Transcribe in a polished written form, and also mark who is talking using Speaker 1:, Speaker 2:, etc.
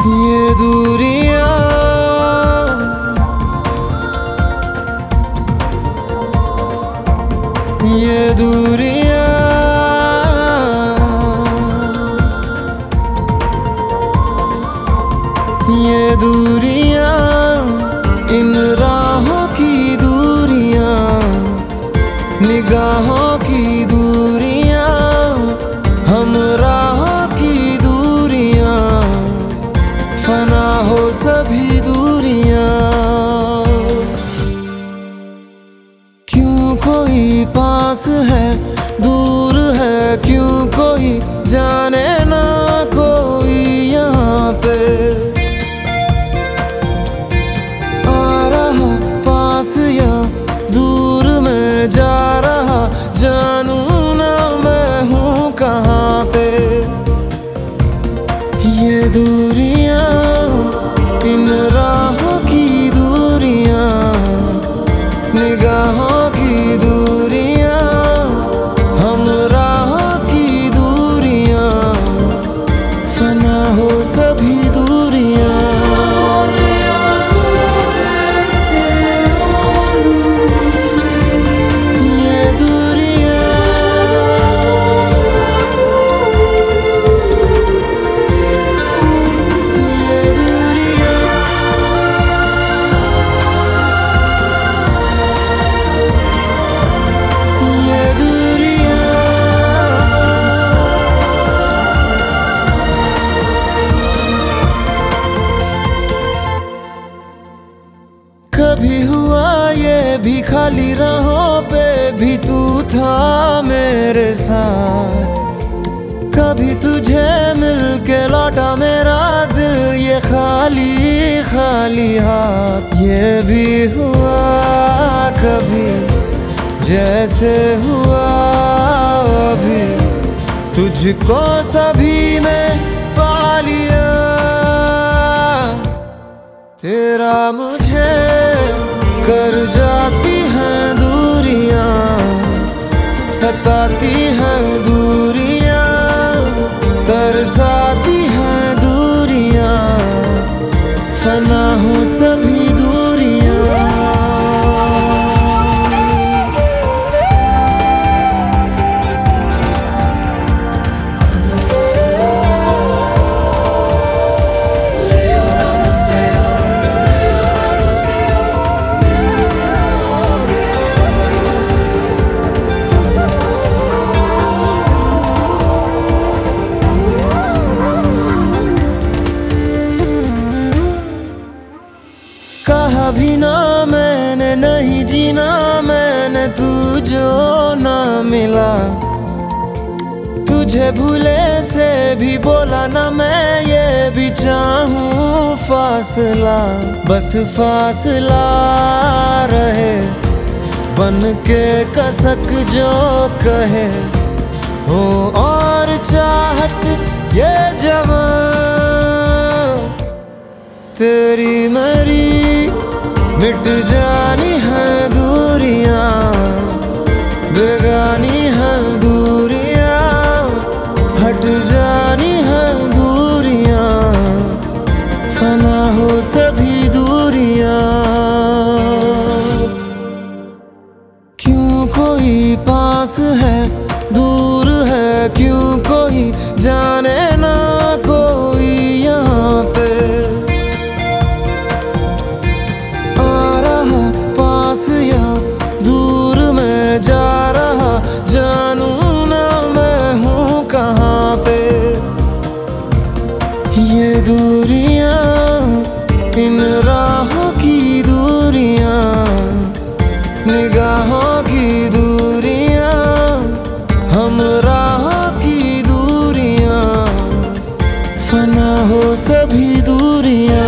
Speaker 1: ये दूरियां ये दूरियां ये दूरियां इन राहों की दूरियां निगाहों की दूरियां हम राहों की दूरियां फना हो सभी दूरियां। क्यों कोई पास है दूर है क्यों कोई जाने ना कोई यहाँ पे आ रहा पास या दूर में जा रहा जानू ना मैं हूँ कहाँ पे। ये दूरियां इन राहों की दूरियां निगाहों की दूरियां हम राहों की दूरियां फना हो सभी दूरियां। कभी हुआ ये भी खाली राहों पे भी तू था मेरे साथ, कभी तुझे मिल के लौटा मेरा दिल ये खाली खाली हाथ। ये भी हुआ कभी जैसे हुआ अभी तुझको सभी में पा लिया। तेरा मुझे कर जाती हैं दूरियां सताती हैं दूरियां तरसाती हैं दूरियां फना हूँ सभी दूरियां। कहा भी ना मैंने नहीं जीना मैंने तू जो ना मिला, तुझे भूले से भी बोला ना मैं ये भी चाहूँ फासला। बस फासला रहे बन के कसक जो कहे हो और चाहत ये जवां तेरी मेरी मिट जानी है दूरियां बेगानी है दूरियां हट जानी है दूरियां फना हो सभी दूरियां। क्यों कोई पास है दूर है क्यों कोई जाने ना कोई यहाँ पे दूर में जा रहा जानू ना मैं हूँ कहाँ पे। ये दूरियां इन राहों की दूरियां निगाहों की दूरियां हम राहों की दूरियां फना हो सभी दूरियां।